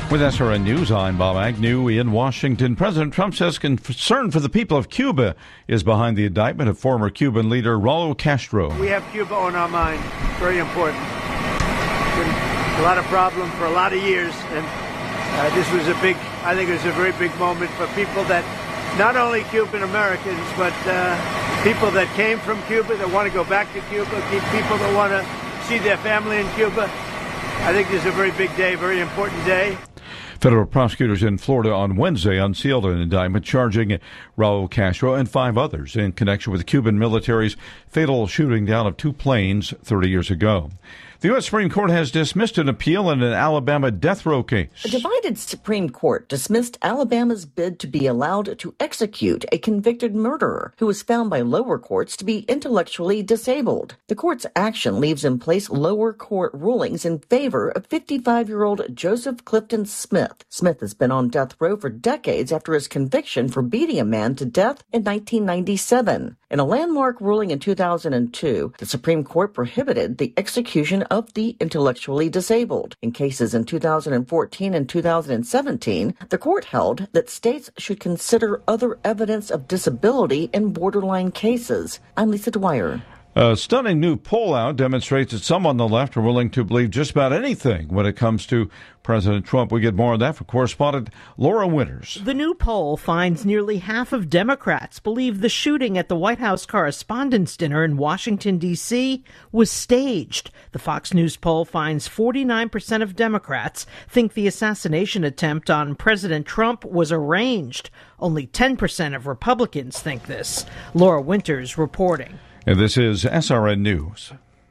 With SRN News, I'm Bob Agnew in Washington. President Trump says concern for the people of Cuba is behind the indictment of former Cuban leader Raul Castro. We have Cuba on our mind. Very important. Been a lot of problems for a lot of years, and this was I think it was a very big moment for people that, not only Cuban Americans, but people that came from Cuba, that want to go back to Cuba, people that want to see their family in Cuba. I think this is a very big day, very important day. Federal prosecutors in Florida on Wednesday unsealed an indictment charging Raul Castro and 5 others in connection with the Cuban military's fatal shooting down of 2 planes 30 years ago. The U.S. Supreme Court has dismissed an appeal in an Alabama death row case. A divided Supreme Court dismissed Alabama's bid to be allowed to execute a convicted murderer who was found by lower courts to be intellectually disabled. The court's action leaves in place lower court rulings in favor of 55-year-old Joseph Clifton Smith. Smith has been on death row for decades after his conviction for beating a man to death in 1997. In a landmark ruling in 2002, the Supreme Court prohibited the execution of the intellectually disabled. In cases in 2014 and 2017, the court held that states should consider other evidence of disability in borderline cases. I'm Lisa Dwyer. A stunning new poll out demonstrates that some on the left are willing to believe just about anything when it comes to President Trump. We get more on that from correspondent Laura Winters. The new poll finds nearly half of Democrats believe the shooting at the White House Correspondents' Dinner in Washington, D.C. was staged. The Fox News poll finds 49% of Democrats think the assassination attempt on President Trump was arranged. Only 10% of Republicans think this. Laura Winters reporting. And this is SRN News.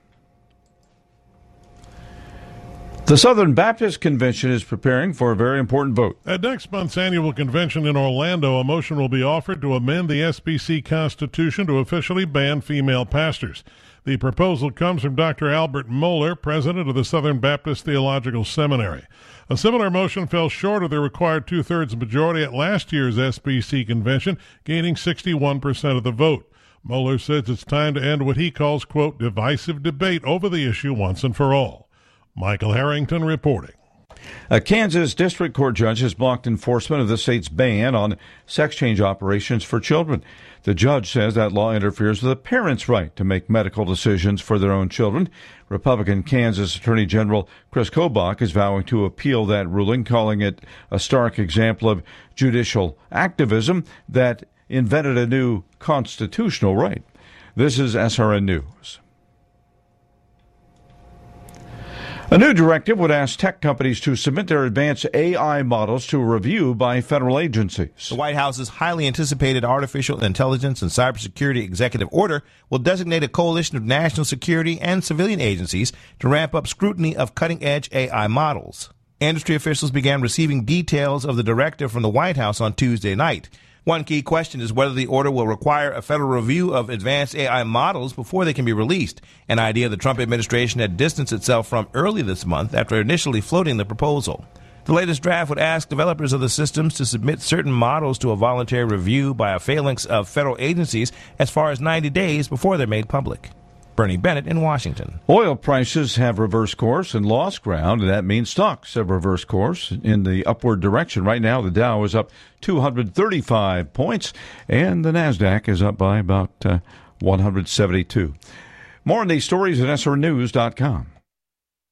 The Southern Baptist Convention is preparing for a very important vote. At next month's annual convention in Orlando, a motion will be offered to amend the SBC Constitution to officially ban female pastors. The proposal comes from Dr. Albert Mohler, president of the Southern Baptist Theological Seminary. A similar motion fell short of the required two-thirds majority at last year's SBC convention, gaining 61% of the vote. Mohler says it's time to end what he calls, quote, divisive debate over the issue once and for all. Michael Harrington reporting. A Kansas district court judge has blocked enforcement of the state's ban on sex change operations for children. The judge says that law interferes with a parent's right to make medical decisions for their own children. Republican Kansas Attorney General Chris Kobach is vowing to appeal that ruling, calling it a stark example of judicial activism that invented a new constitutional right. This is SRN News. A new directive would ask tech companies to submit their advanced AI models to a review by federal agencies. The White House's highly anticipated artificial intelligence and cybersecurity executive order will designate a coalition of national security and civilian agencies to ramp up scrutiny of cutting-edge AI models. Industry officials began receiving details of the directive from the White House on Tuesday night. One key question is whether the order will require a federal review of advanced AI models before they can be released, an idea the Trump administration had distanced itself from early this month after initially floating the proposal. The latest draft would ask developers of the systems to submit certain models to a voluntary review by a phalanx of federal agencies as far as 90 days before they're made public. Bernie Bennett in Washington. Oil prices have reversed course and lost ground, and that means stocks have reversed course in the upward direction. Right now, the Dow is up 235 points, and the NASDAQ is up by about 172. More on these stories at srnews.com.